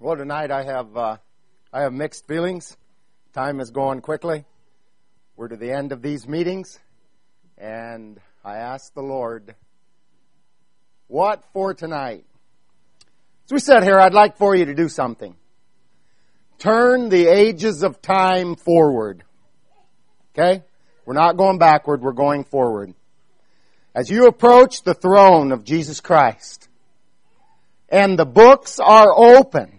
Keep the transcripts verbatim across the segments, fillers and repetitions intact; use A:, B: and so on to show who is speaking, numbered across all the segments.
A: Well, tonight I have uh, I have mixed feelings. Time is going quickly. We're to the end of these meetings, and I asked the Lord, what for tonight? As we sit here, I'd like for you to do something. Turn the ages of time forward. Okay? We're not going backward, we're going forward. As you approach the throne of Jesus Christ, and the books are opened,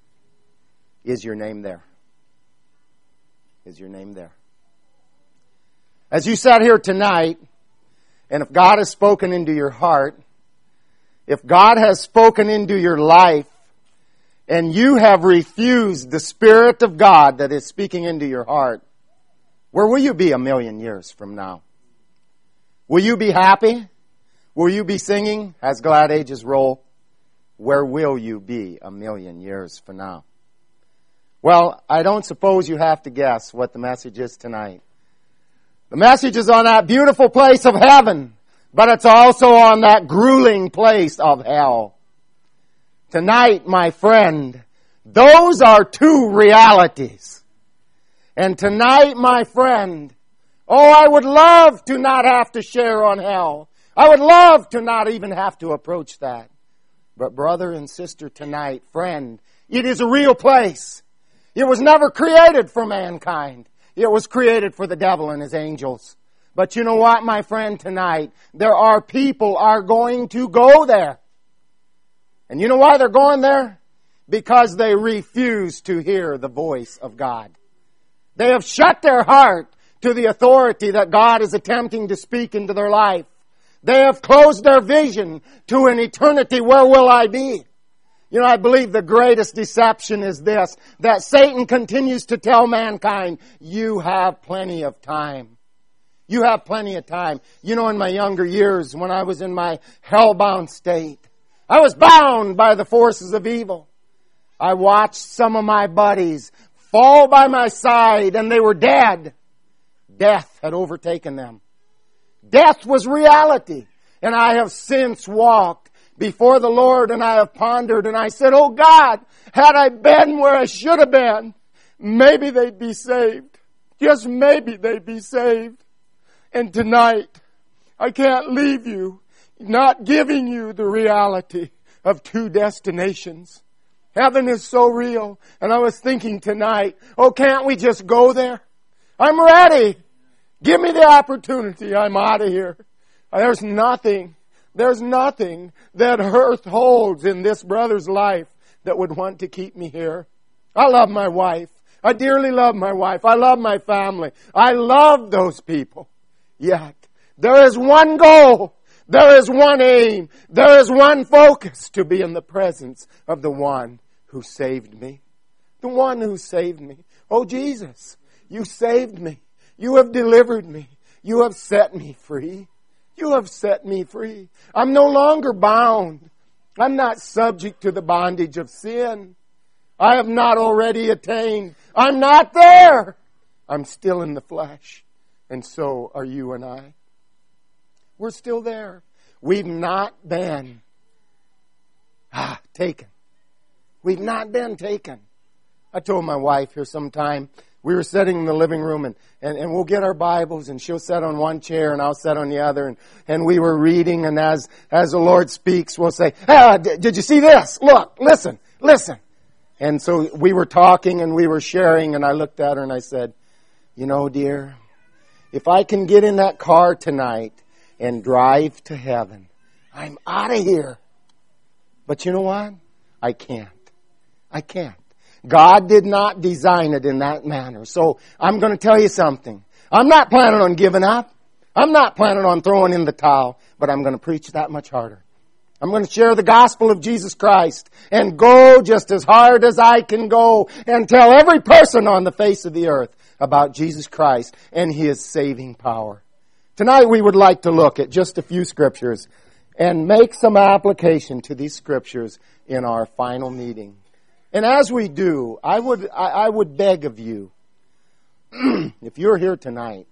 A: is your name there? Is your name there? As you sat here tonight, and if God has spoken into your heart, if God has spoken into your life, and you have refused the Spirit of God that is speaking into your heart, where will you be a million years from now? Will you be happy? Will you be singing as glad ages roll? Where will you be a million years from now? Well, I don't suppose you have to guess what the message is tonight. The message is on that beautiful place of heaven, but it's also on that grueling place of hell. Tonight, my friend, those are two realities. And tonight, my friend, oh, I would love to not have to share on hell. I would love to not even have to approach that. But brother and sister tonight, friend, it is a real place. It was never created for mankind. It was created for the devil and his angels. But you know what, my friend, tonight, there are people are going to go there. And you know why they're going there? Because they refuse to hear the voice of God. They have shut their heart to the authority that God is attempting to speak into their life. They have closed their vision to an eternity. Where will I be? You know, I believe the greatest deception is this, that Satan continues to tell mankind, you have plenty of time. You have plenty of time. You know, in my younger years, when I was in my hell-bound state, I was bound by the forces of evil. I watched some of my buddies fall by my side and they were dead. Death had overtaken them. Death was reality. And I have since walked before the Lord and I have pondered and I said, oh God, had I been where I should have been, maybe they'd be saved. Just maybe they'd be saved. And tonight, I can't leave you not giving you the reality of two destinations. Heaven is so real. And I was thinking tonight, oh, can't we just go there? I'm ready. Give me the opportunity. I'm out of here. There's nothing, there's nothing that earth holds in this brother's life that would want to keep me here. I love my wife. I dearly love my wife. I love my family. I love those people. Yet, there is one goal. There is one aim. There is one focus, to be in the presence of the one who saved me. The one who saved me. Oh, Jesus, you saved me. You have delivered me. You have set me free. You have set me free. I'm no longer bound. I'm not subject to the bondage of sin. I have not already attained. I'm not there. I'm still in the flesh. And so are you and I. We're still there. We've not been ah, taken. We've not been taken. I told my wife here sometime, we were sitting in the living room and, and, and we'll get our Bibles and she'll sit on one chair and I'll sit on the other and, and we were reading and as, as the Lord speaks, we'll say, ah, d- did you see this? Look, listen, listen. And so we were talking and we were sharing and I looked at her and I said, you know, dear, if I can get in that car tonight and drive to heaven, I'm out of here. But you know what? I can't. I can't. God did not design it in that manner. So I'm going to tell you something. I'm not planning on giving up. I'm not planning on throwing in the towel, but I'm going to preach that much harder. I'm going to share the gospel of Jesus Christ and go just as hard as I can go and tell every person on the face of the earth about Jesus Christ and His saving power. Tonight we would like to look at just a few scriptures and make some application to these scriptures in our final meeting. And as we do, I would I, I would beg of you, if you're here tonight,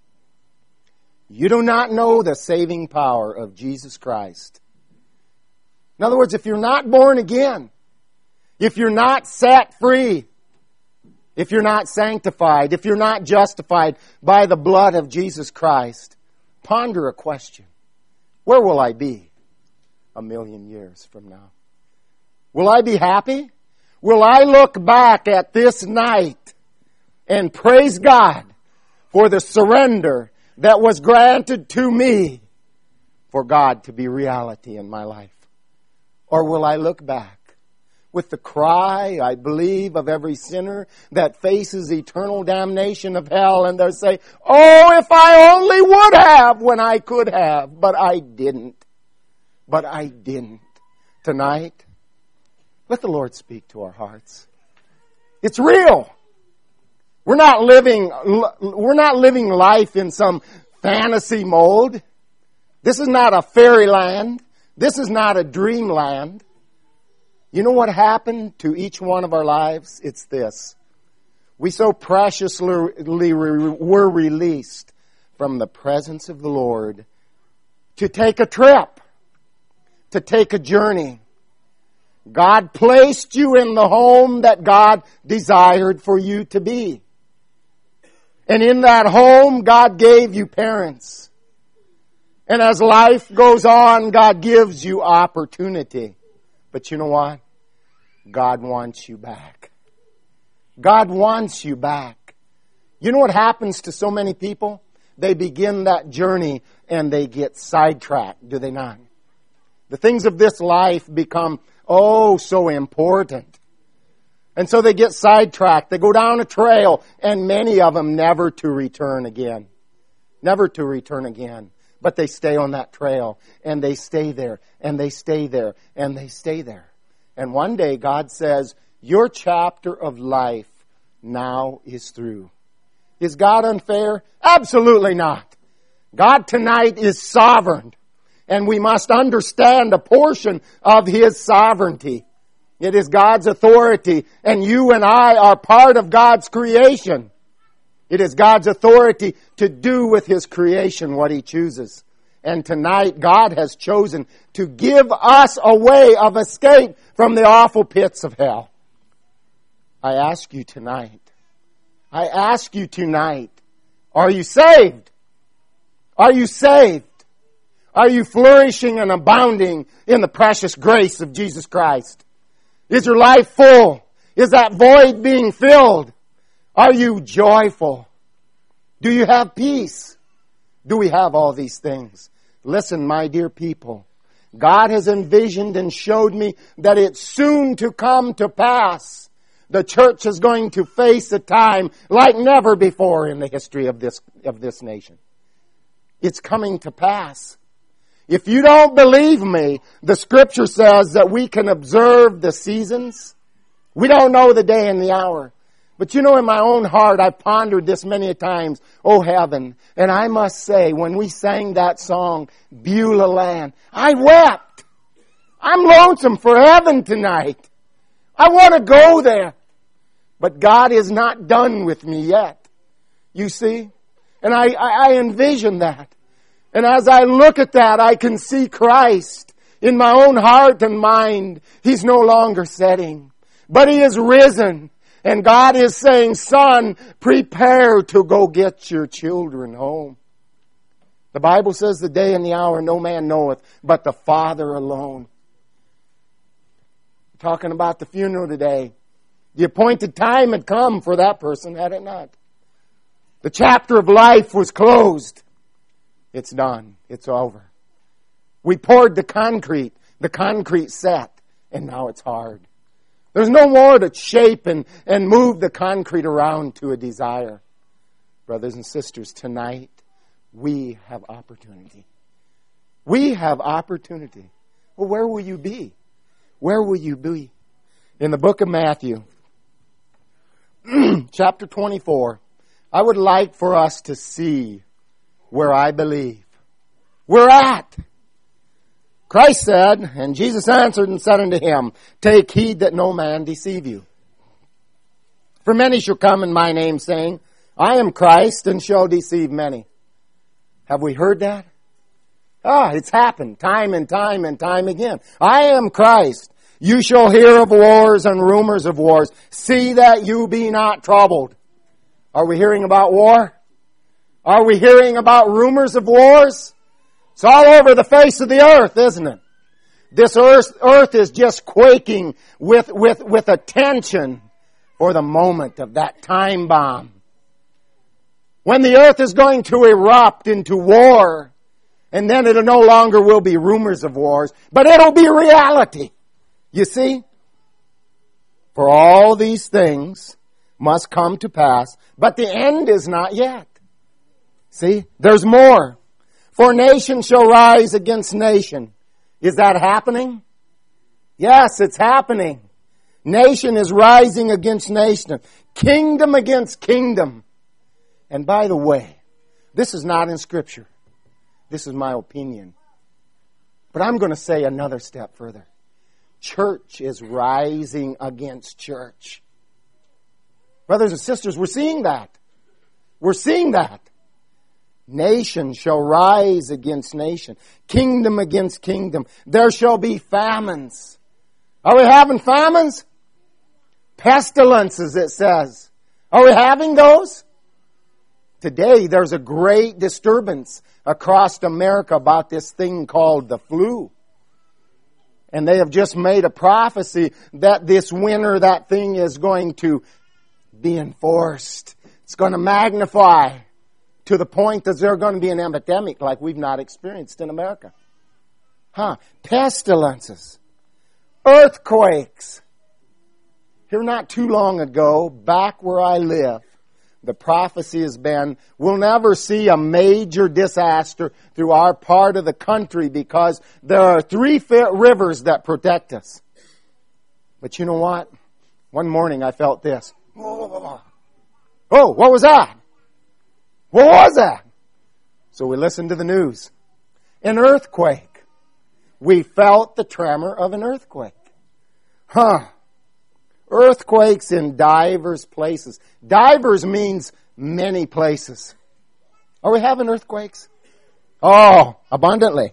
A: you do not know the saving power of Jesus Christ. In other words, if you're not born again, if you're not set free, if you're not sanctified, if you're not justified by the blood of Jesus Christ, ponder a question. Where will I be a million years from now? Will I be happy? Will I look back at this night and praise God for the surrender that was granted to me for God to be reality in my life? Or will I look back with the cry, I believe, of every sinner that faces eternal damnation of hell, and they'll say, oh, if I only would have when I could have, but I didn't. But I didn't. Tonight, let the Lord speak to our hearts. It's real. We're not living, we're not living life in some fantasy mold. This is not a fairyland. This is not a dreamland. You know what happened to each one of our lives? It's this. We so preciously were released from the presence of the Lord to take a trip, to take a journey. God placed you in the home that God desired for you to be. And in that home, God gave you parents. And as life goes on, God gives you opportunity. But you know what? God wants you back. God wants you back. You know what happens to so many people? They begin that journey and they get sidetracked, do they not? The things of this life become, oh, so important. And so they get sidetracked. They go down a trail, and many of them never to return again. Never to return again. But they stay on that trail, and they stay there, and they stay there, and they stay there. And one day God says, your chapter of life now is through. Is God unfair? Absolutely not. God tonight is sovereign. And we must understand a portion of His sovereignty. It is God's authority. And you and I are part of God's creation. It is God's authority to do with His creation what He chooses. And tonight, God has chosen to give us a way of escape from the awful pits of hell. I ask you tonight, I ask you tonight, are you saved? Are you saved? Are you flourishing and abounding in the precious grace of Jesus Christ? Is your life full? Is that void being filled? Are you joyful? Do you have peace? Do we have all these things? Listen, my dear people, God has envisioned and showed me that it's soon to come to pass. The church is going to face a time like never before in the history of this, of this nation. It's coming to pass. If you don't believe me, the Scripture says that we can observe the seasons. We don't know the day and the hour. But you know, in my own heart, I've pondered this many times. Oh, heaven. And I must say, when we sang that song, Beulah Land, I wept. I'm lonesome for heaven tonight. I want to go there. But God is not done with me yet. You see? And I, I, I envision that. And as I look at that, I can see Christ in my own heart and mind. He's no longer setting, but He is risen. And God is saying, son, prepare to go get your children home. The Bible says the day and the hour no man knoweth, but the Father alone. We're talking about the funeral today. The appointed time had come for that person, had it not? The chapter of life was closed. It's done. It's over. We poured the concrete. The concrete set. And now it's hard. There's no more to shape and, and move the concrete around to a desire. Brothers and sisters, tonight we have opportunity. We have opportunity. Well, where will you be? Where will you be? In the book of Matthew, chapter twenty-four, I would like for us to see where I believe we're at. Christ said, and Jesus answered and said unto him, take heed that no man deceive you. For many shall come in my name, saying, I am Christ, and shall deceive many. Have we heard that? Ah, it's happened time and time and time again. I am Christ. You shall hear of wars and rumors of wars. See that you be not troubled. Are we hearing about war? Are we hearing about rumors of wars? It's all over the face of the earth, isn't it? This earth, earth is just quaking with, with, with attention for the moment of that time bomb. When the earth is going to erupt into war, and then it no longer will be rumors of wars, but it'll be reality. You see? For all these things must come to pass, but the end is not yet. See? There's more. For nation shall rise against nation. Is that happening? Yes, it's happening. Nation is rising against nation. Kingdom against kingdom. And by the way, this is not in Scripture. This is my opinion. But I'm going to say another step further. Church is rising against church. Brothers and sisters, we're seeing that. We're seeing that. Nation shall rise against nation. Kingdom against kingdom. There shall be famines. Are we having famines? Pestilences, it says. Are we having those? Today, there's a great disturbance across America about this thing called the flu. And they have just made a prophecy that this winter that thing is going to be enforced. It's going to magnify to the point that there's going to be an epidemic like we've not experienced in America. Huh? Pestilences. Earthquakes. Here not too long ago, back where I live, the prophecy has been, we'll never see a major disaster through our part of the country because there are three rivers that protect us. But you know what? One morning I felt this. Oh, what was that? What was that? So we listened to the news. An earthquake. We felt the tremor of an earthquake. Huh. Earthquakes in divers places. Divers means many places. Are we having earthquakes? Oh, abundantly.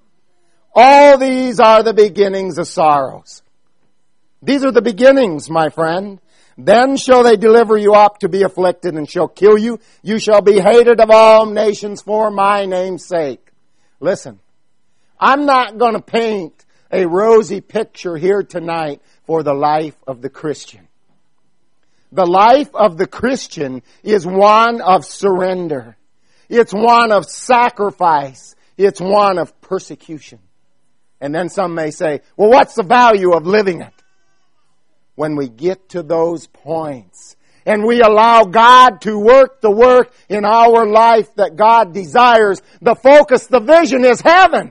A: All these are the beginnings of sorrows. These are the beginnings, my friend. Then shall they deliver you up to be afflicted and shall kill you. You shall be hated of all nations for my name's sake. Listen, I'm not going to paint a rosy picture here tonight for the life of the Christian. The life of the Christian is one of surrender. It's one of sacrifice. It's one of persecution. And then some may say, well, what's the value of living it? When we get to those points and we allow God to work the work in our life that God desires, the focus, the vision is heaven.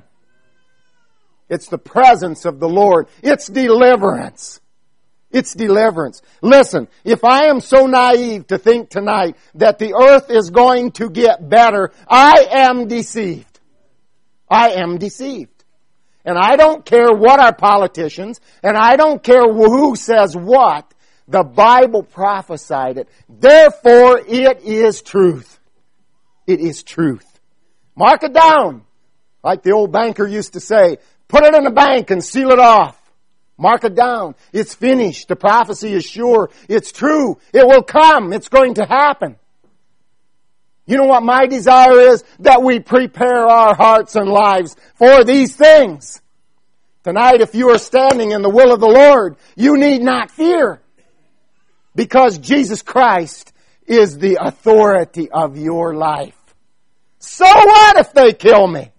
A: It's the presence of the Lord. It's deliverance. It's deliverance. Listen, if I am so naive to think tonight that the earth is going to get better, I am deceived. I am deceived. And I don't care what our politicians, and I don't care who says what, the Bible prophesied it. Therefore, it is truth. It is truth. Mark it down. Like the old banker used to say, put it in the bank and seal it off. Mark it down. It's finished. The prophecy is sure. It's true. It will come. It's going to happen. You know what my desire is? That we prepare our hearts and lives for these things. Tonight, if you are standing in the will of the Lord, you need not fear. Because Jesus Christ is the authority of your life. So what if they kill me?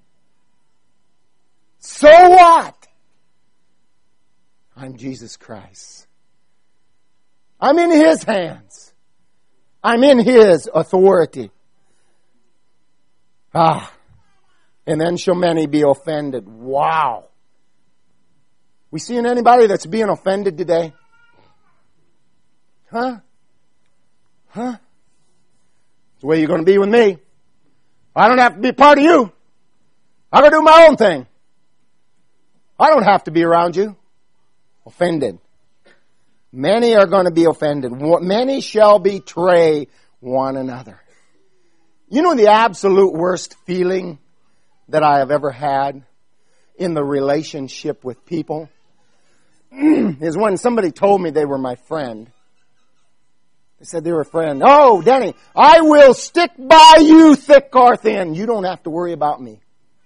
A: So what? I'm Jesus Christ. I'm in His hands. I'm in His authority. Ah. And then shall many be offended. Wow. We seeing anybody that's being offended today? Huh? Huh? It's the way you're going to be with me. I don't have to be a part of you. I'm going to do my own thing. I don't have to be around you. Offended. Many are going to be offended. Many shall betray one another. You know the absolute worst feeling that I have ever had in the relationship with people? is when somebody told me they were my friend. They said they were a friend. Oh, Denny, I will stick by you thick or thin. You don't have to worry about me.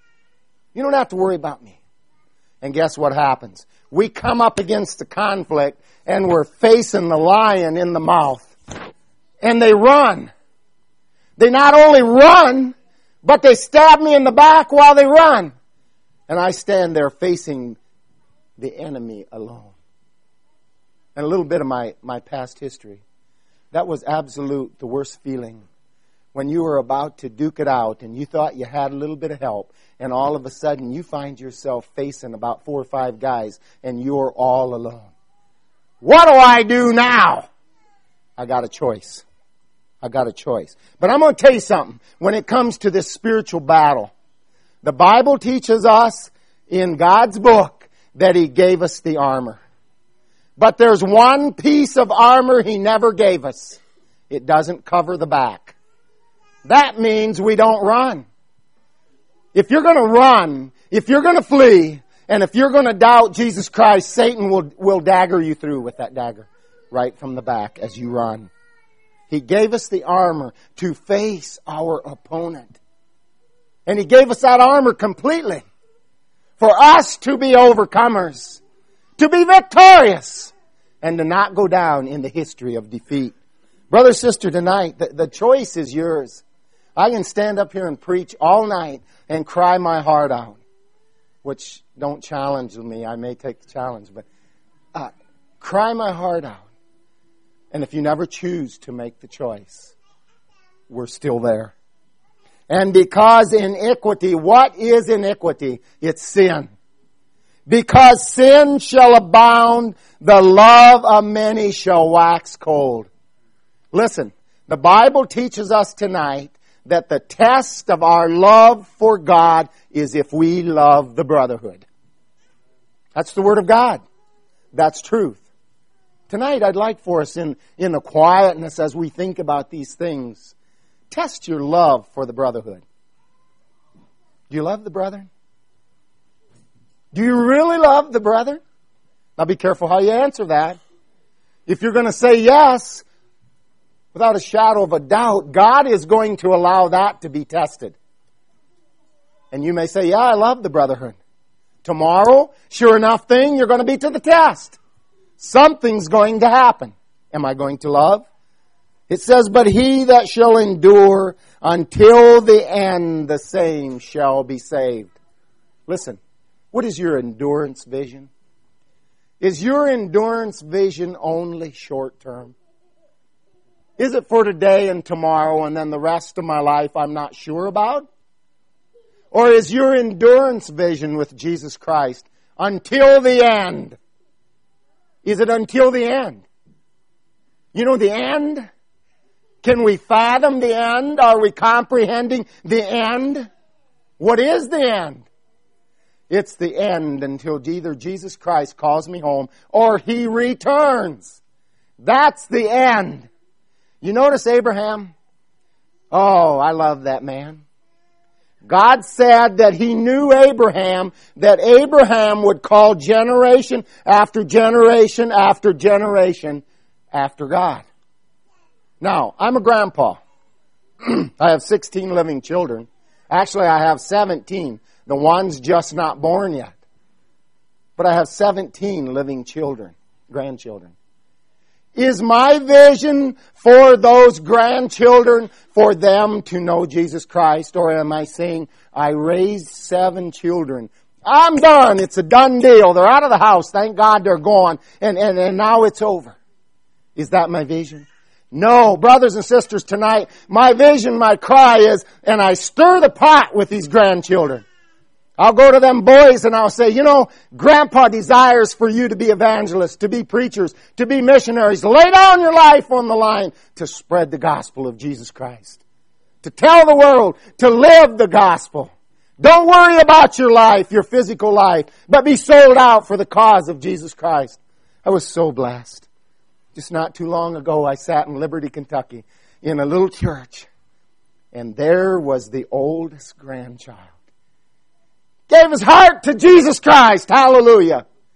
A: You don't have to worry about me. And guess what happens? We come up against the conflict and we're facing the lion in the mouth. And they run. They not only run, but they stab me in the back while they run. And I stand there facing the enemy alone. And a little bit of my, my past history. That was absolute the worst feeling. When you were about to duke it out and you thought you had a little bit of help, and all of a sudden you find yourself facing about four or five guys and you're all alone. What do I do now? I got a choice. I got a choice. But I'm going to tell you something. When it comes to this spiritual battle, the Bible teaches us in God's book that He gave us the armor. But there's one piece of armor He never gave us. It doesn't cover the back. That means we don't run. If you're going to run, if you're going to flee, and if you're going to doubt Jesus Christ, Satan will, will dagger you through with that dagger right from the back as you run. He gave us the armor to face our opponent. And He gave us that armor completely for us to be overcomers, to be victorious, and to not go down in the history of defeat. Brother, sister, tonight, the, the choice is yours. I can stand up here and preach all night and cry my heart out, which don't challenge me. I may take the challenge, but uh, cry my heart out. And if you never choose to make the choice, we're still there. And because iniquity, what is iniquity? It's sin. Because sin shall abound, the love of many shall wax cold. Listen, the Bible teaches us tonight that the test of our love for God is if we love the brotherhood. That's the Word of God. That's truth. Tonight I'd like for us in, in the quietness as we think about these things, test your love for the brotherhood. Do you love the brethren? Do you really love the brethren? Now be careful how you answer that. If you're going to say yes, without a shadow of a doubt, God is going to allow that to be tested. And you may say, yeah, I love the brotherhood. Tomorrow, sure enough thing, you're going to be to the test. Something's going to happen. Am I going to love? It says, but he that shall endure until the end, the same shall be saved. Listen, what is your endurance vision? Is your endurance vision only short term? Is it for today and tomorrow and then the rest of my life I'm not sure about? Or is your endurance vision with Jesus Christ until the end? Is it until the end? You know the end? Can we fathom the end? Are we comprehending the end? What is the end? It's the end until either Jesus Christ calls me home or He returns. That's the end. You notice Abraham? Oh, I love that man. God said that He knew Abraham, that Abraham would call generation after generation after generation after God. Now, I'm a grandpa. I have sixteen living children. Actually, I have seventeen. The one's just not born yet. But I have seventeen living children, grandchildren. Is my vision for those grandchildren for them to know Jesus Christ? Or am I saying, I raised seven children. I'm done. It's a done deal. They're out of the house. Thank God they're gone. And, and, and now it's over. Is that my vision? No, brothers and sisters, tonight, my vision, my cry is, and I stir the pot with these grandchildren. I'll go to them boys and I'll say, you know, Grandpa desires for you to be evangelists, to be preachers, to be missionaries. Lay down your life on the line to spread the gospel of Jesus Christ. To tell the world, to live the gospel. Don't worry about your life, your physical life, but be sold out for the cause of Jesus Christ. I was so blessed. Just not too long ago, I sat in Liberty, Kentucky, in a little church, and there was the oldest grandchild. Gave his heart to Jesus Christ. Hallelujah.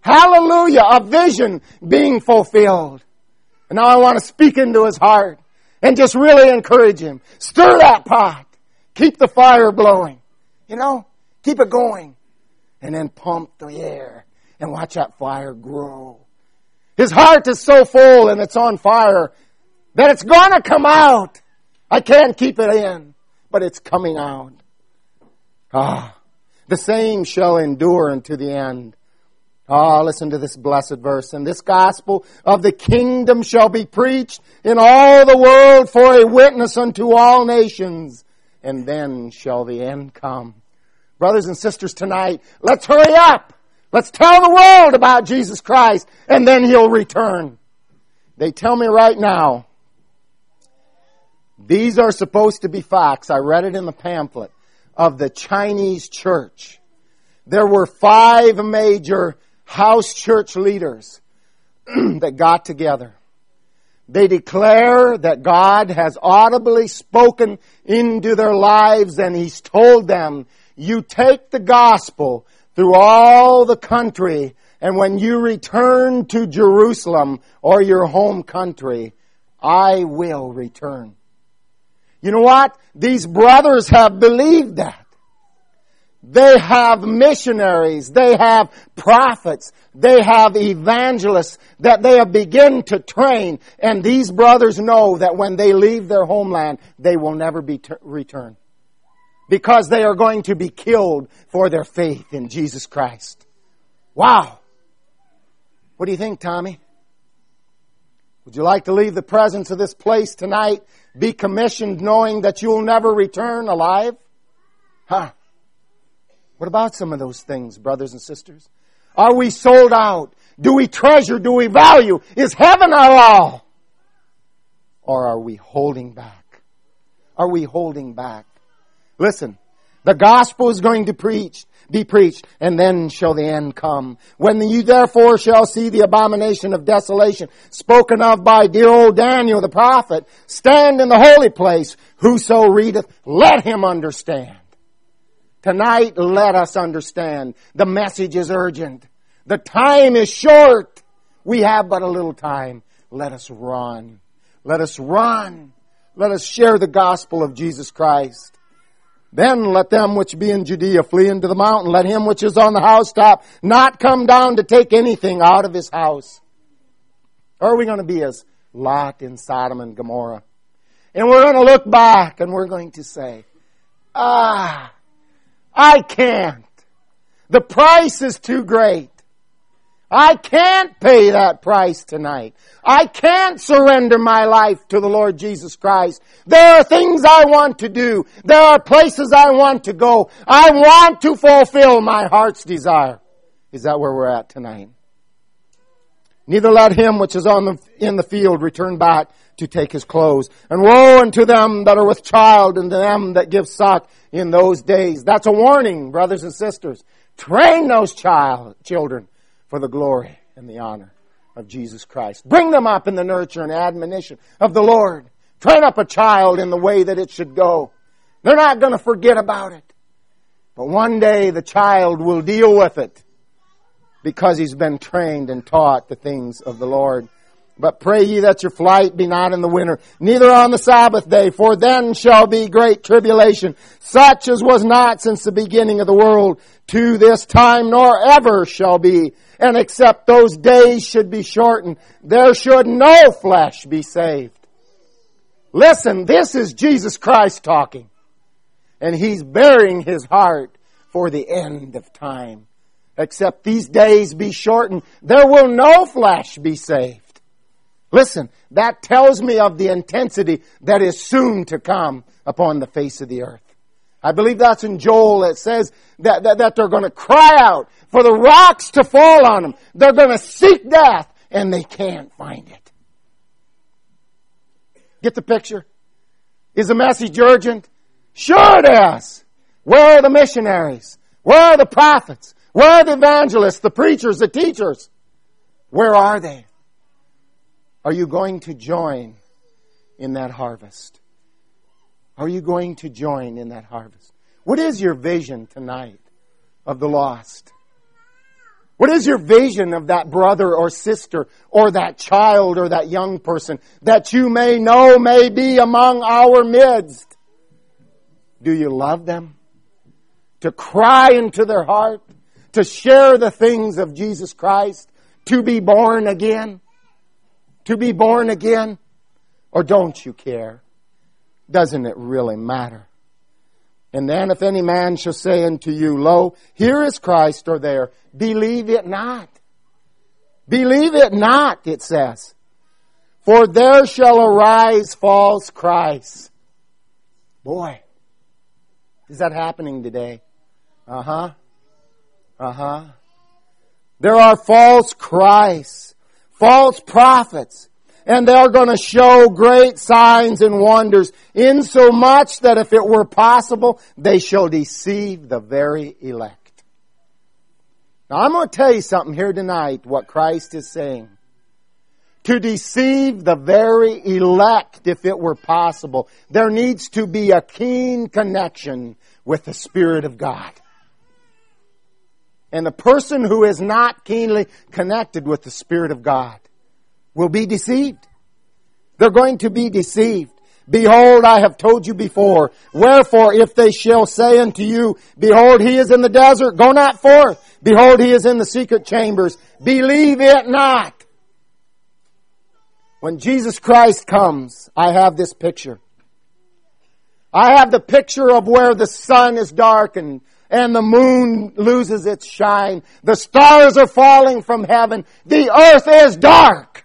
A: Hallelujah, a vision being fulfilled. And now I want to speak into his heart and just really encourage him. Stir that pot. Keep the fire blowing. You know, keep it going. And then pump the air and watch that fire grow. His heart is so full and it's on fire that it's going to come out. I can't keep it in, but it's coming out. Ah, the same shall endure unto the end. Ah, listen to this blessed verse. And this gospel of the kingdom shall be preached in all the world for a witness unto all nations. And then shall the end come. Brothers and sisters, tonight, let's hurry up. Let's tell the world about Jesus Christ, and then He'll return. They tell me right now, these are supposed to be facts. I read it in the pamphlet of the Chinese church. There were five major house church leaders that got together. They declare that God has audibly spoken into their lives, and He's told them, you take the gospel through all the country, and when you return to Jerusalem or your home country, I will return. You know what? These brothers have believed that. They have missionaries, they have prophets, they have evangelists that they have begun to train, and these brothers know that when they leave their homeland, they will never be t- return. Because they are going to be killed for their faith in Jesus Christ. Wow! What do you think, Tommy? Would you like to leave the presence of this place tonight, be commissioned knowing that you'll never return alive? Huh? What about some of those things, brothers and sisters? Are we sold out? Do we treasure? Do we value? Is heaven our all? Or are we holding back? Are we holding back? Listen, the gospel is going to preach, be preached, and then shall the end come. When you therefore shall see the abomination of desolation spoken of by dear old Daniel the prophet, stand in the holy place, whoso readeth, let him understand. Tonight, let us understand. The message is urgent. The time is short. We have but a little time. Let us run. Let us run. Let us share the gospel of Jesus Christ. Then let them which be in Judea flee into the mountain. Let him which is on the housetop not come down to take anything out of his house. Or are we going to be as Lot in Sodom and Gomorrah? And we're going to look back and we're going to say, ah, I can't. The price is too great. I can't pay that price tonight. I can't surrender my life to the Lord Jesus Christ. There are things I want to do. There are places I want to go. I want to fulfill my heart's desire. Is that where we're at tonight? Neither let him which is on the, in the field return back to take his clothes. And woe unto them that are with child and to them that give suck in those days. That's a warning, brothers and sisters. Train those child, children for the glory and the honor of Jesus Christ. Bring them up in the nurture and admonition of the Lord. Train up a child in the way that it should go. They're not going to forget about it. But one day the child will deal with it because he's been trained and taught the things of the Lord. But pray ye that your flight be not in the winter, neither on the Sabbath day, for then shall be great tribulation, such as was not since the beginning of the world to this time, nor ever shall be. And except those days should be shortened, there should no flesh be saved. Listen, this is Jesus Christ talking. And He's bearing His heart for the end of time. Except these days be shortened, there will no flesh be saved. Listen, that tells me of the intensity that is soon to come upon the face of the earth. I believe that's in Joel. It says that, that, that they're going to cry out for the rocks to fall on them. They're going to seek death and they can't find it. Get the picture? Is the message urgent? Sure it is. Where are the missionaries? Where are the prophets? Where are the evangelists, the preachers, the teachers? Where are they? Are you going to join in that harvest? Are you going to join in that harvest? What is your vision tonight of the lost? What is your vision of that brother or sister or that child or that young person that you may know may be among our midst? Do you love them? To cry into their heart? To share the things of Jesus Christ? To be born again? To be born again? Or don't you care? Doesn't it really matter? And then if any man shall say unto you, Lo, here is Christ, or there, believe it not. Believe it not, it says. For there shall arise false Christs. Boy, is that happening today? Uh-huh. Uh-huh. There are false Christs, false prophets, and they're going to show great signs and wonders, insomuch that if it were possible, they shall deceive the very elect. Now I'm going to tell you something here tonight, what Christ is saying. To deceive the very elect, if it were possible, there needs to be a keen connection with the Spirit of God. And the person who is not keenly connected with the Spirit of God will be deceived. They're going to be deceived. Behold, I have told you before. Wherefore, if they shall say unto you, Behold, he is in the desert, go not forth. Behold, he is in the secret chambers. Believe it not. When Jesus Christ comes, I have this picture. I have the picture of where the sun is darkened and the moon loses its shine. The stars are falling from heaven. The earth is dark.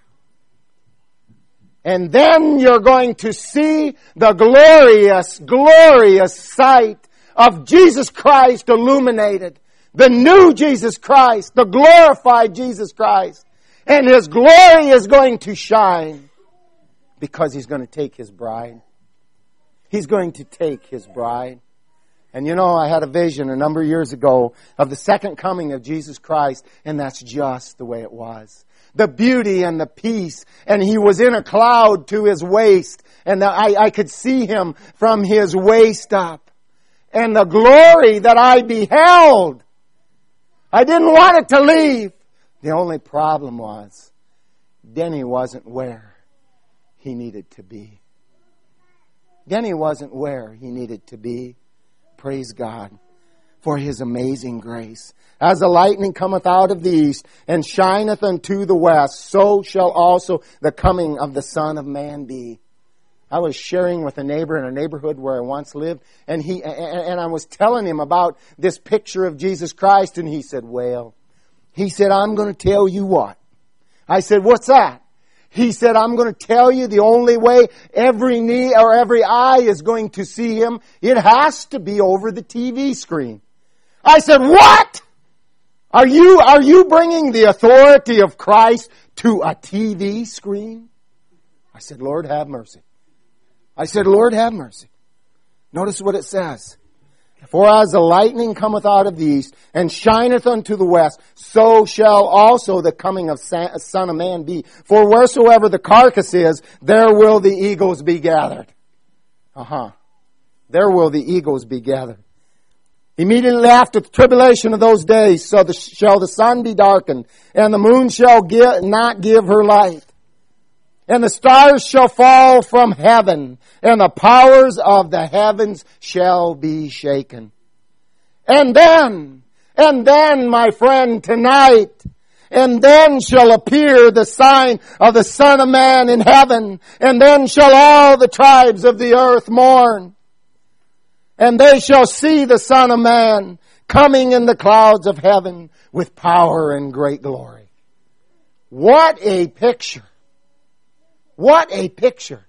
A: And then you're going to see the glorious, glorious sight of Jesus Christ illuminated. The new Jesus Christ, the glorified Jesus Christ. And His glory is going to shine because He's going to take His bride. He's going to take His bride. And you know, I had a vision a number of years ago of the second coming of Jesus Christ, and that's just the way it was. The beauty and the peace, and He was in a cloud to His waist, and I, I could see Him from His waist up. And the glory that I beheld, I didn't want it to leave. The only problem was, Denny wasn't where he needed to be. Denny wasn't where he needed to be. Praise God for His amazing grace. As the lightning cometh out of the east and shineth unto the west, so shall also the coming of the Son of Man be. I was sharing with a neighbor in a neighborhood where I once lived, and he and I was telling him about this picture of Jesus Christ, and he said, well, he said, I'm going to tell you what. I said, what's that? He said, I'm going to tell you the only way every knee or every eye is going to see Him, it has to be over the T V screen. I said, what? Are you, are you bringing the authority of Christ to a T V screen? I said, Lord, have mercy. I said, Lord, have mercy. Notice what it says. For as the lightning cometh out of the east and shineth unto the west, so shall also the coming of Son of Man be. For wheresoever the carcass is, there will the eagles be gathered. Uh-huh. There will the eagles be gathered. Immediately after the tribulation of those days, so the, shall the sun be darkened, and the moon shall give, not give her light. And the stars shall fall from heaven, and the powers of the heavens shall be shaken. And then, and then, my friend, tonight, and then shall appear the sign of the Son of Man in heaven, and then shall all the tribes of the earth mourn. And they shall see the Son of Man coming in the clouds of heaven with power and great glory. What a picture! What a picture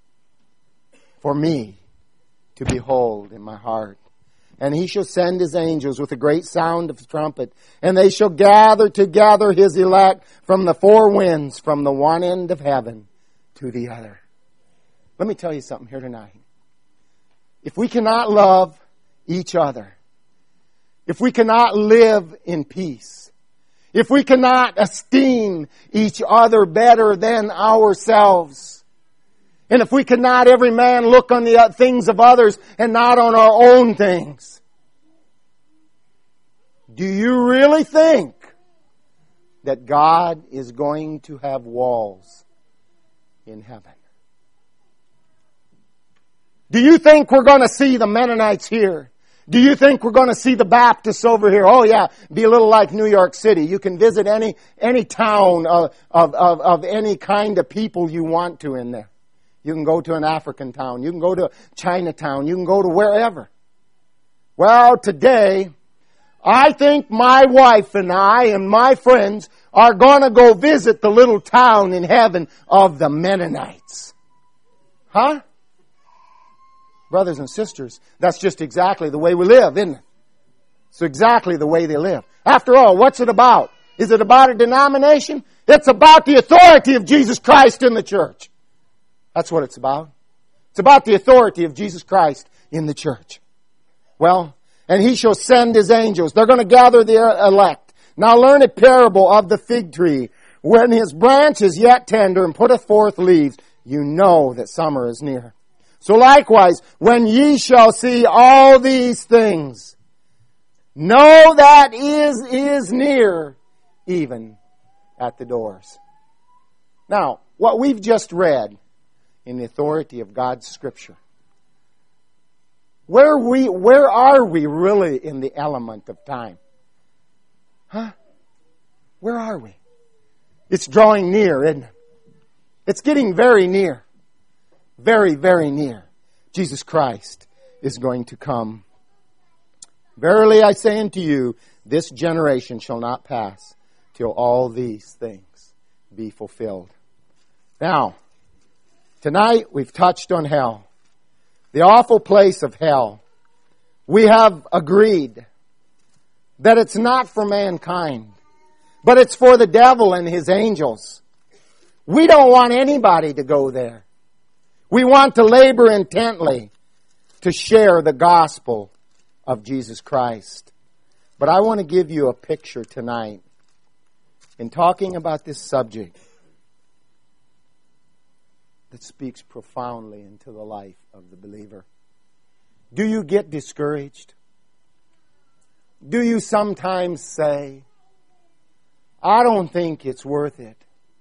A: for me to behold in my heart. And He shall send His angels with a great sound of the trumpet, and they shall gather together His elect from the four winds, from the one end of heaven to the other. Let me tell you something here tonight. If we cannot love each other, if we cannot live in peace, if we cannot esteem each other better than ourselves, and if we cannot every man look on the things of others and not on our own things, do you really think that God is going to have walls in heaven. Do you think we're going to see the Mennonites here? Do you think we're going to see the Baptists over here? Oh yeah, be a little like New York City. You can visit any any town of, of, of, of any kind of people you want to in there. You can go to an African town. You can go to Chinatown. You can go to wherever. Well, today, I think my wife and I and my friends are going to go visit the little town in heaven of the Mennonites. Huh? Brothers and sisters, that's just exactly the way we live, isn't it? It's exactly the way they live. After all, what's it about? Is it about a denomination? It's about the authority of Jesus Christ in the church. That's what it's about. It's about the authority of Jesus Christ in the church. Well, and He shall send His angels. They're going to gather the elect. Now learn a parable of the fig tree. When his branch is yet tender and putteth forth leaves, you know that summer is near. So likewise, when ye shall see all these things, know that is is near, even at the doors. Now, what we've just read in the authority of God's Scripture, where we where are we really in the element of time? Huh? Where are we? It's drawing near, isn't it? It's getting very near. Very, very near. Jesus Christ is going to come. Verily I say unto you, this generation shall not pass till all these things be fulfilled. Now, tonight we've touched on hell. The awful place of hell. We have agreed that it's not for mankind, but it's for the devil and his angels. We don't want anybody to go there. We want to labor intently to share the gospel of Jesus Christ. But I want to give you a picture tonight in talking about this subject that speaks profoundly into the life of the believer. Do you get discouraged? Do you sometimes say, I don't think it's worth it?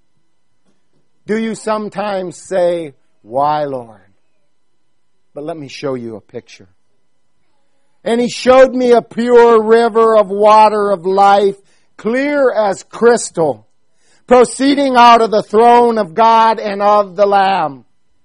A: Do you sometimes say, why, Lord? But let me show you a picture. And He showed me a pure river of water of life, clear as crystal, proceeding out of the throne of God and of the Lamb.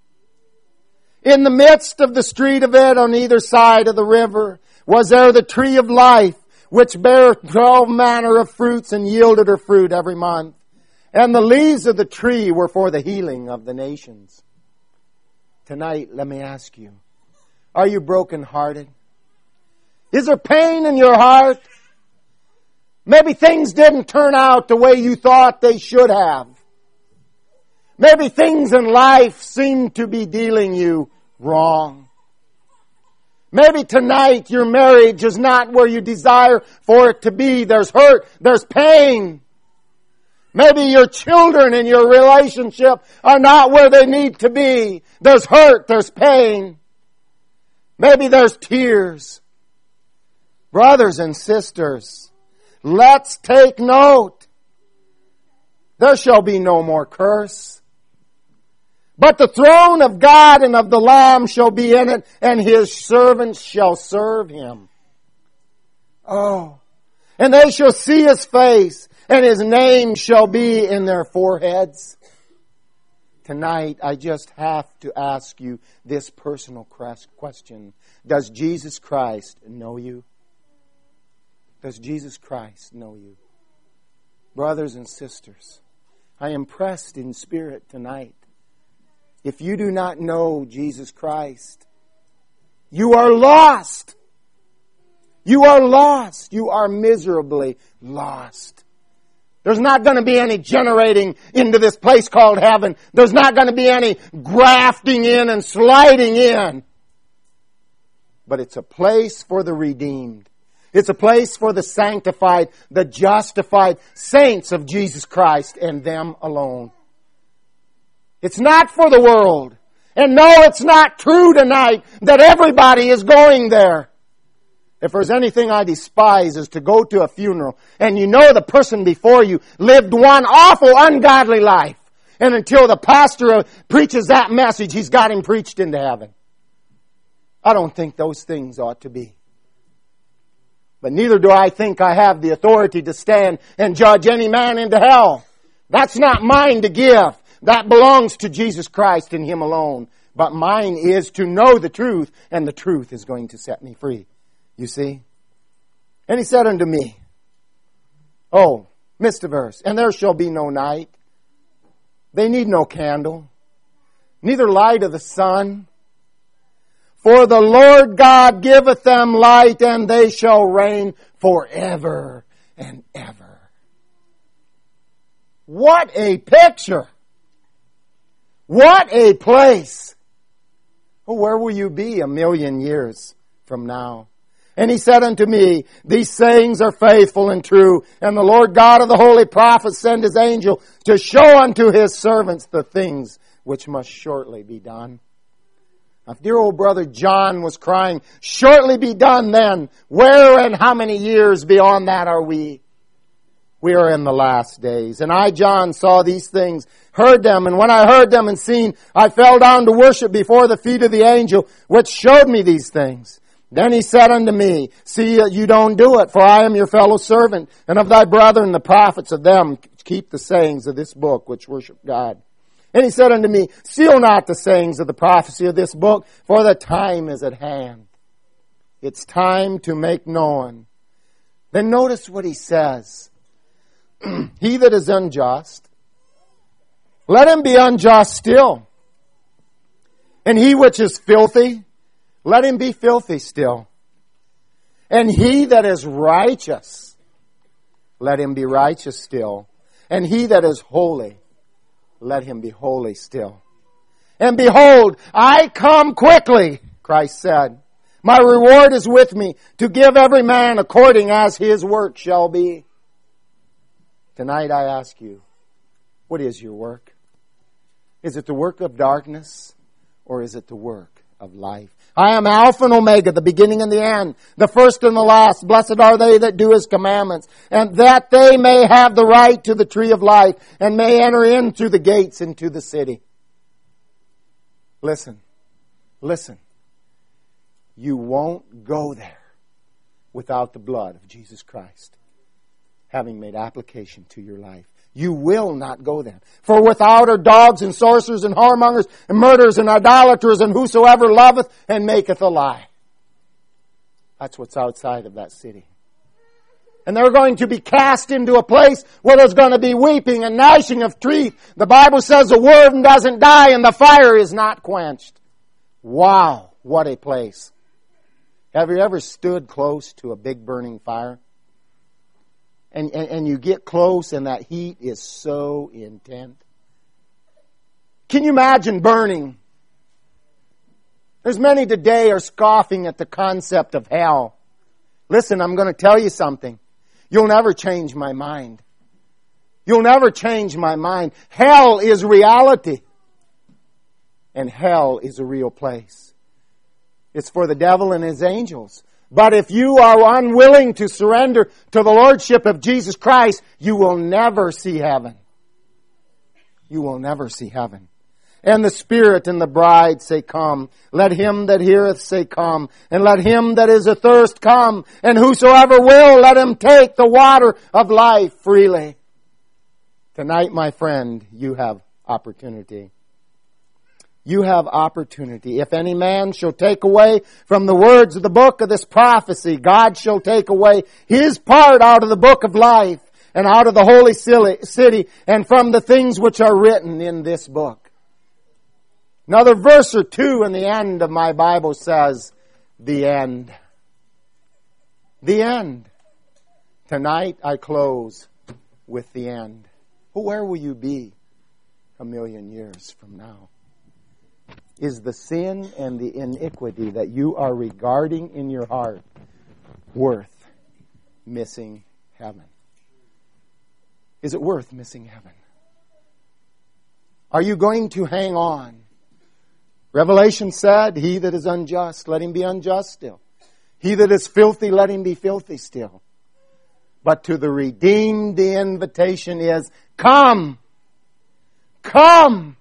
A: In the midst of the street of it, on either side of the river, was there the tree of life, which bare twelve manner of fruits and yielded her fruit every month. And the leaves of the tree were for the healing of the nations. Tonight, let me ask you, are you brokenhearted? Is there pain in your heart? Maybe things didn't turn out the way you thought they should have. Maybe things in life seem to be dealing you wrong. Maybe tonight your marriage is not where you desire for it to be. There's hurt, there's pain. Maybe your children and your relationship are not where they need to be. There's hurt, there's pain. Maybe there's tears. Brothers and sisters, let's take note. There shall be no more curse. But the throne of God and of the Lamb shall be in it, and His servants shall serve Him. Oh, and they shall see His face, and His name shall be in their foreheads. Tonight, I just have to ask you this personal question. Does Jesus Christ know you? Does Jesus Christ know you? Brothers and sisters, I am pressed in spirit tonight. If you do not know Jesus Christ, you are lost. You are lost. You are miserably lost. There's not going to be any generating into this place called heaven. There's not going to be any grafting in and sliding in. But it's a place for the redeemed. It's a place for the sanctified, the justified saints of Jesus Christ and them alone. It's not for the world. And no, it's not true tonight that everybody is going there. If there's anything I despise is to go to a funeral and you know the person before you lived one awful ungodly life. And until the pastor preaches that message, he's got him preached into heaven. I don't think those things ought to be. But neither do I think I have the authority to stand and judge any man into hell. That's not mine to give. That belongs to Jesus Christ and Him alone. But mine is to know the truth, and the truth is going to set me free. You see? And He said unto me, oh, missed a verse, and there shall be no night. They need no candle, neither light of the sun. For the Lord God giveth them light, and they shall reign forever and ever. What a picture! What a place! Oh, where will you be a million years from now? And He said unto me, these sayings are faithful and true, and the Lord God of the holy prophets send His angel to show unto His servants the things which must shortly be done. Now, if dear old brother John was crying, shortly be done then, where and how many years beyond that are we? We are in the last days. And I, John, saw these things, heard them, and when I heard them and seen, I fell down to worship before the feet of the angel, which showed me these things. Then he said unto me, see that you don't do it, for I am your fellow servant, and of thy brethren the prophets of them keep the sayings of this book, which worship God. And he said unto me, seal not the sayings of the prophecy of this book, for the time is at hand. It's time to make known. Then notice what he says. He that is unjust, let him be unjust still. And he which is filthy, let him be filthy still. And he that is righteous, let him be righteous still. And he that is holy, let him be holy still. And behold, I come quickly, Christ said. My reward is with me to give every man according as his work shall be. Tonight I ask you, what is your work? Is it the work of darkness or is it the work of life? I am Alpha and Omega, the beginning and the end, the first and the last. Blessed are they that do His commandments, and that they may have the right to the tree of life, and may enter in through the gates into the city. Listen, listen. You won't go there without the blood of Jesus Christ having made application to your life. You will not go there. For without are dogs and sorcerers and whoremongers and murderers and idolaters and whosoever loveth and maketh a lie. That's what's outside of that city. And they're going to be cast into a place where there's going to be weeping and gnashing of teeth. The Bible says the worm doesn't die and the fire is not quenched. Wow, what a place. Have you ever stood close to a big burning fire? And, and, and you get close and that heat is so intense. Can you imagine burning? There's many today are scoffing at the concept of hell. Listen, I'm going to tell you something. You'll never change my mind. You'll never change my mind. Hell is reality. And hell is a real place. It's for the devil and his angels. But if you are unwilling to surrender to the Lordship of Jesus Christ, you will never see heaven. You will never see heaven. And the Spirit and the bride say, come. Let him that heareth say, come. And let him that is athirst come. And whosoever will, let him take the water of life freely. Tonight, my friend, you have opportunity. You have opportunity. If any man shall take away from the words of the book of this prophecy, God shall take away his part out of the book of life and out of the holy city and from the things which are written in this book. Another verse or two in the end of my Bible says, the end. The end. Tonight I close with the end. Well, where will you be a million years from now? Is the sin and the iniquity that you are regarding in your heart worth missing heaven? Is it worth missing heaven? Are you going to hang on? Revelation said, he that is unjust, let him be unjust still. He that is filthy, let him be filthy still. But to the redeemed, the invitation is, come, come,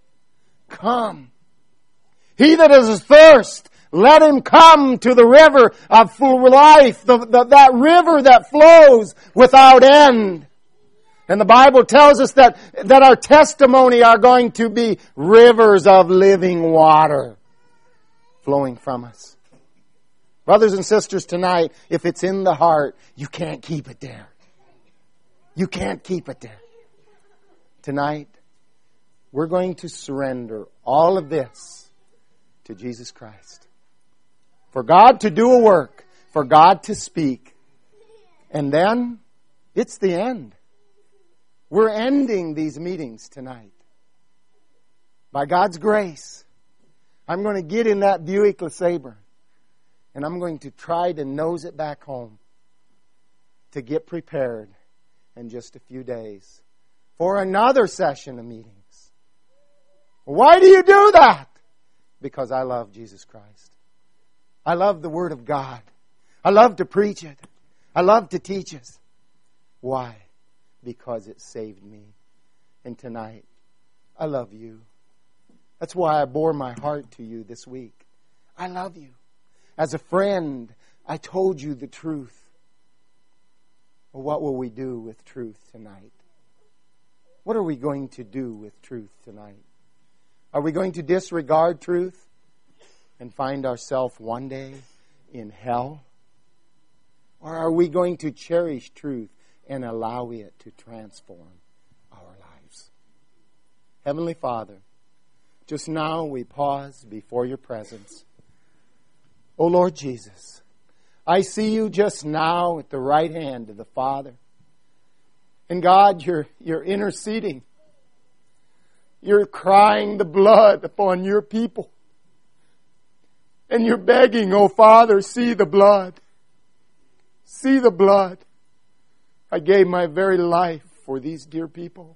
A: come. He that is athirst, let him come to the river of full life, the, the, that river that flows without end. And the Bible tells us that, that our testimony are going to be rivers of living water flowing from us. Brothers and sisters, tonight, if it's in the heart, you can't keep it there. You can't keep it there. Tonight, we're going to surrender all of this to Jesus Christ. For God to do a work, for God to speak. And then, it's the end. We're ending these meetings tonight. By God's grace, I'm going to get in that Buick LeSabre and I'm going to try to nose it back home to get prepared in just a few days for another session of meetings. Why do you do that? Because I love Jesus Christ. I love the Word of God. I love to preach it. I love to teach it. Why? Because it saved me. And tonight, I love you. That's why I bore my heart to you this week. I love you. As a friend, I told you the truth. Well, what will we do with truth tonight? What are we going to do with truth tonight? Are we going to disregard truth and find ourselves one day in hell? Or are we going to cherish truth and allow it to transform our lives? Heavenly Father, just now we pause before your presence. Oh Lord Jesus, I see you just now at the right hand of the Father. And God, you're, you're interceding. You're crying the blood upon your people. And you're begging, oh Father, see the blood. See the blood. I gave my very life for these dear people.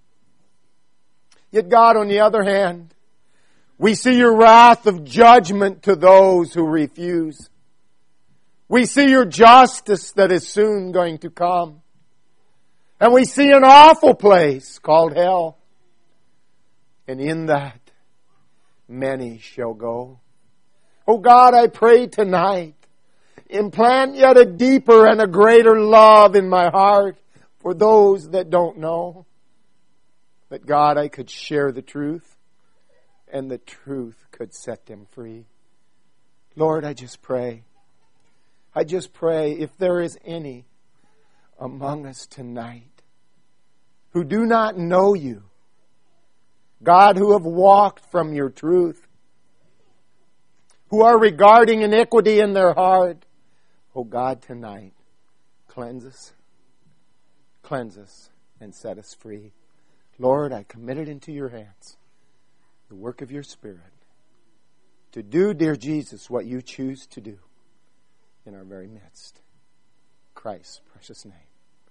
A: Yet God, on the other hand, we see your wrath of judgment to those who refuse. We see your justice that is soon going to come. And we see an awful place called hell. And in that, many shall go. Oh God, I pray tonight, implant yet a deeper and a greater love in my heart for those that don't know. That God, I could share the truth and the truth could set them free. Lord, I just pray. I just pray if there is any among us tonight who do not know you, God, who have walked from your truth, who are regarding iniquity in their heart, oh God, tonight, cleanse us, cleanse us, and set us free. Lord, I commit it into your hands, the work of your Spirit, to do, dear Jesus, what you choose to do in our very midst. In Christ's precious name.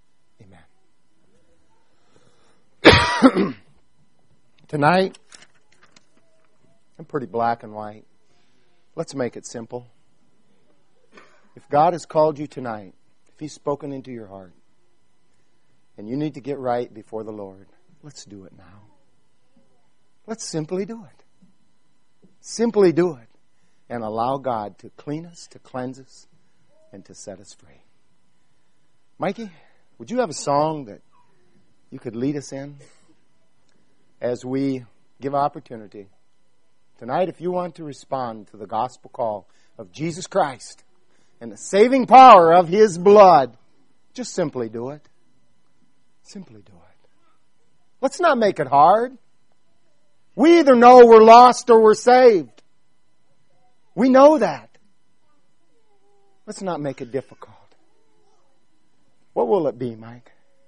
A: Amen. Tonight, I'm pretty black and white. Let's make it simple. If God has called you tonight, if He's spoken into your heart, and you need to get right before the Lord, let's do it now. Let's simply do it. Simply do it. And allow God to clean us, to cleanse us, and to set us free. Mikey, would you have a song that you could lead us in as we give opportunity? Tonight, if you want to respond to the gospel call of Jesus Christ and the saving power of His blood, just simply do it. Simply do it. Let's not make it hard. We either know we're lost or we're saved. We know that. Let's not make it difficult. What will it be, Mike?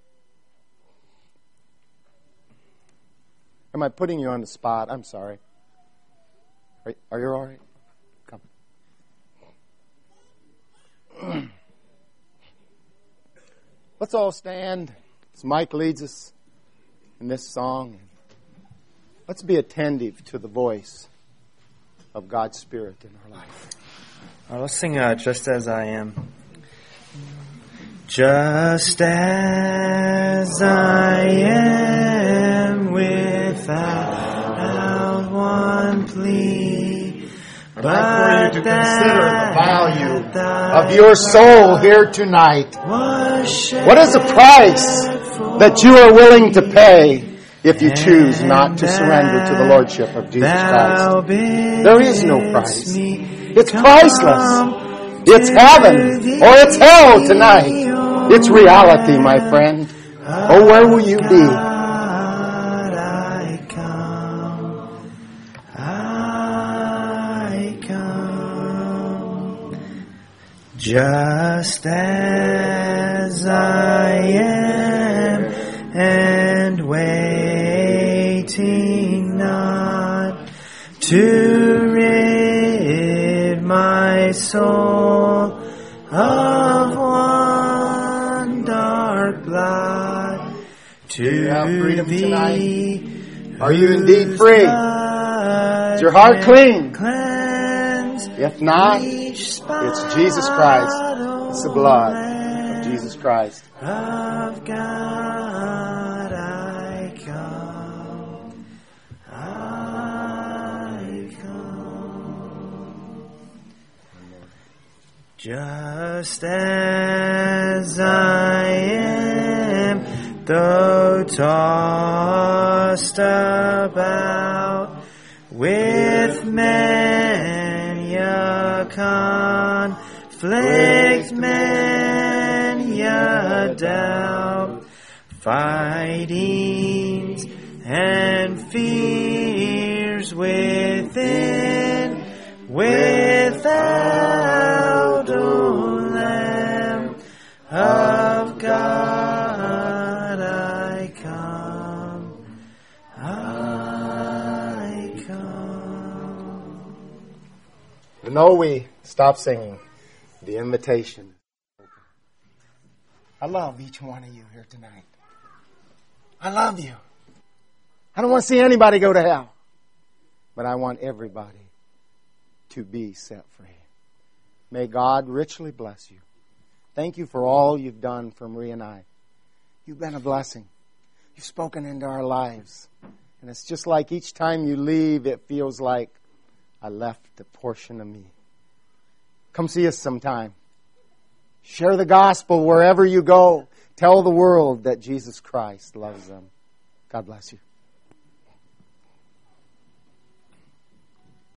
A: Am I putting you on the spot? I'm sorry. Are, are you all right? Come. Let's all stand as Mike leads us in this song. Let's be attentive to the voice of God's Spirit in our life.
B: Uh, let's sing uh, Just As I Am. Just as I am, without one plea,
A: I'd like for you to consider the value of your soul here tonight. What is the price that you are willing to pay if you choose not to surrender to the Lordship of Jesus Christ? There is no price. It's priceless. It's heaven or it's hell tonight. It's reality, my friend. Oh, where will you be?
B: I come, I come, just as I am, and waiting not to rid my soul of one dark blot, to
A: you have freedom
B: be
A: tonight? Are you indeed free? Is your heart clean? If not, it's Jesus Christ. It's the blood of Jesus Christ.
B: Of God I come, I come, just as I am, though tossed about with many a conflict, many a doubt, fightings and fears within, without, O Lamb of God, I come, I come.
A: You know, we stop singing the invitation. I love each one of you here tonight. I love you. I don't want to see anybody go to hell. But I want everybody to be set free. May God richly bless you. Thank you for all you've done for Marie and I. You've been a blessing. You've spoken into our lives. And it's just like each time you leave, it feels like I left a portion of me. Come see us sometime. Share the gospel wherever you go. Tell the world that Jesus Christ loves them. God bless you.